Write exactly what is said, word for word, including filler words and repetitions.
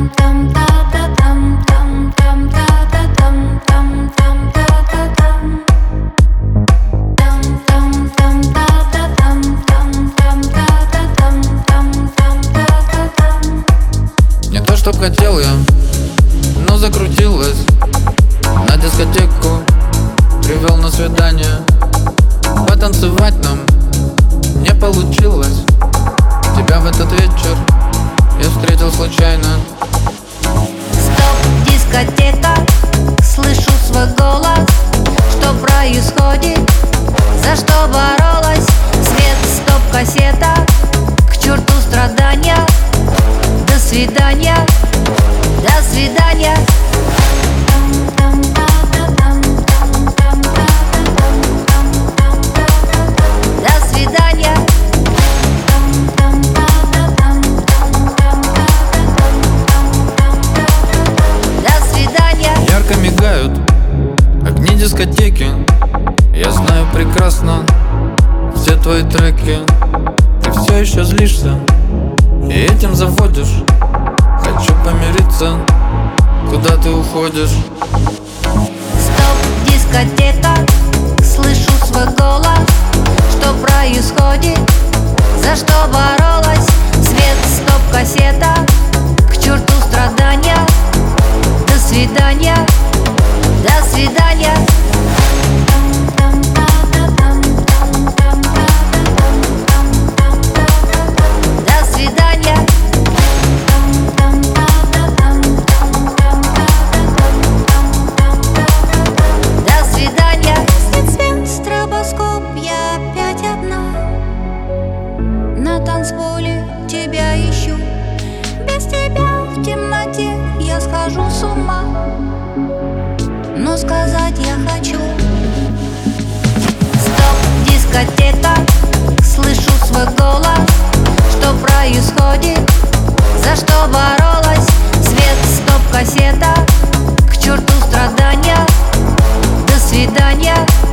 Не то, чтоб хотел я, но закрутилась. На дискотеку привел на свидание. Потанцевать нам не получилось. Тебя в этот вечер я встретил случайно. Стоп, дискотека, слышу свой голос. Что происходит? За что боролась? Свет, стоп, кассета. К черту страдания. До свидания, до свидания. До свидания. До свидания. Ярко мигают огни дискотеки. Я знаю прекрасно все твои треки. Ты все еще злишься и этим заводишь. Хочу помириться, куда ты уходишь? Стоп, дискотека, слышу свой голос. Что происходит? За что боролась? Свет, стоп, кассета. К черту страдания. До свидания, до свидания. До свидания. До свидания. Свет, свет, стробоскоп, я опять одна. На танцполе тебя ищу. Без тебя в темноте я схожу с ума. Но сказать я хочу. Стоп, дискотека, слышу свой голос. Что происходит? За что боролась? Свет, стоп, кассета. К черту страдания. До свидания.